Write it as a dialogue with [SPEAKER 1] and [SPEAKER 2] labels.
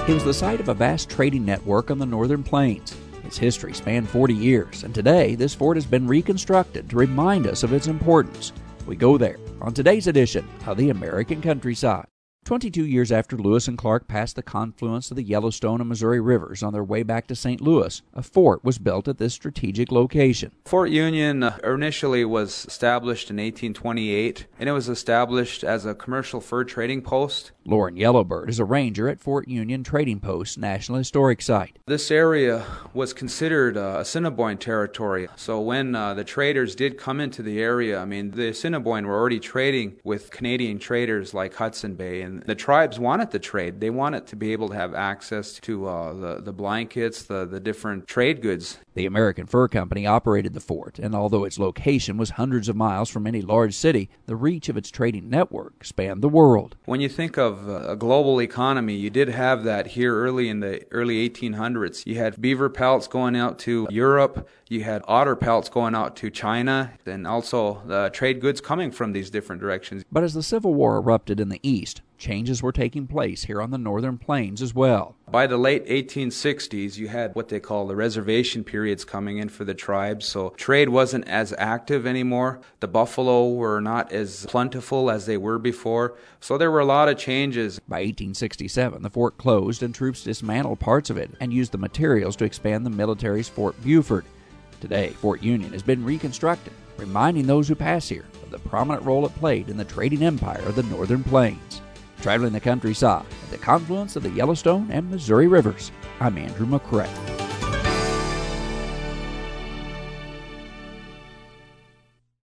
[SPEAKER 1] It was the site of a vast trading network on the northern plains. Its history spanned 40 years, and today this fort has been reconstructed to remind us of its importance. We go there on today's edition of the American Countryside. 22 years after Lewis and Clark passed the confluence of the Yellowstone and Missouri rivers on their way back to St. Louis, a fort was built at this strategic location.
[SPEAKER 2] Fort Union initially was established in 1828, and it was established as a commercial fur trading post.
[SPEAKER 1] Lauren Yellowbird is a ranger at Fort Union Trading Post National Historic Site.
[SPEAKER 2] This area was considered Assiniboine territory, so when the traders did come into the area, the Assiniboine were already trading with Canadian traders like Hudson Bay, and the tribes wanted to trade. They wanted to be able to have access to the blankets, the different trade goods.
[SPEAKER 1] The American Fur Company operated the fort, and although its location was hundreds of miles from any large city, the reach of its trading network spanned the world.
[SPEAKER 2] When you think of a global economy, you did have that here early in the early 1800s. You had beaver pelts going out to Europe, you had otter pelts going out to China, and also the trade goods coming from these different directions.
[SPEAKER 1] But as the Civil War erupted in the East, changes were taking place here on the northern plains as well.
[SPEAKER 2] By the late 1860s, you had what they call the reservation periods coming in for the tribes, so trade wasn't as active anymore. The buffalo were not as plentiful as they were before, so there were a lot of changes.
[SPEAKER 1] By 1867, the fort closed and troops dismantled parts of it and used the materials to expand the military's Fort Buford. Today, Fort Union has been reconstructed, reminding those who pass here of the prominent role it played in the trading empire of the northern plains. Traveling the countryside at the confluence of the Yellowstone and Missouri rivers, I'm Andrew McCrae.